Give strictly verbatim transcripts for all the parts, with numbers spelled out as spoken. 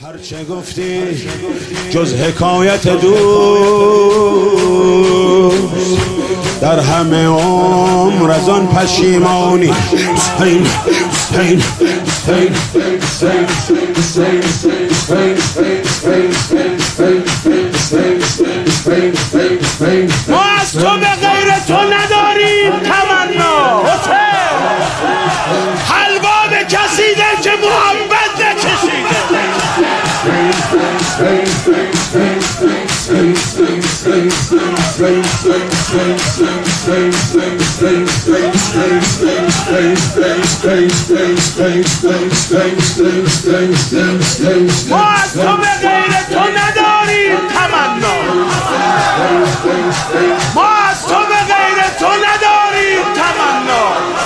هرچه گفتی جز حکایت دوست در همه عمر از آن پشیمانی ما از تو به غیر تو نداریم تمنا حلوا به کسیده که محبت نکشیده ما از تو به غیر تو نداریم تمنا ما از تو به غیر تو نداریم تمنا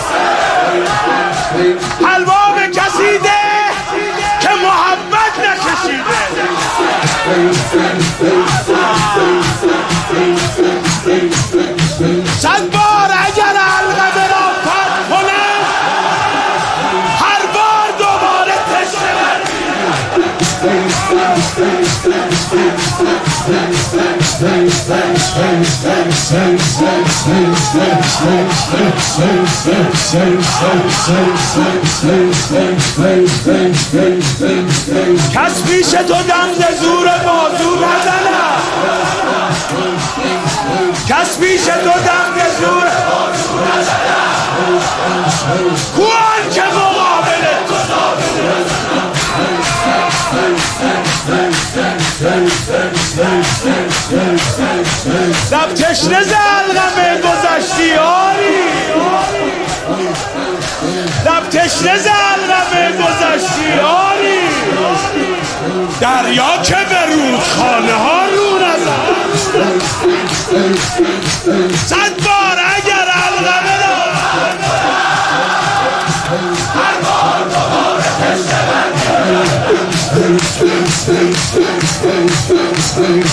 حلوا به کسی ده که محبت نکشیده صد بار اگر حلقه را پاک کنم هر بار دوباره تشنه کس پیش تو دم ز زور بازو نزنم کس پیش تو دم ز زور بازو نزنم کوان که مقابل تو لب تشنه ز علقمه گذشتی آری لب تشنه ز علقمه گذشتی آری دریا که به رودخانه ها رو نزد صد بار اگر علقمه را هر بار دوباره تشنه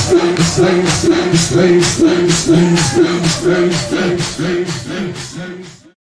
من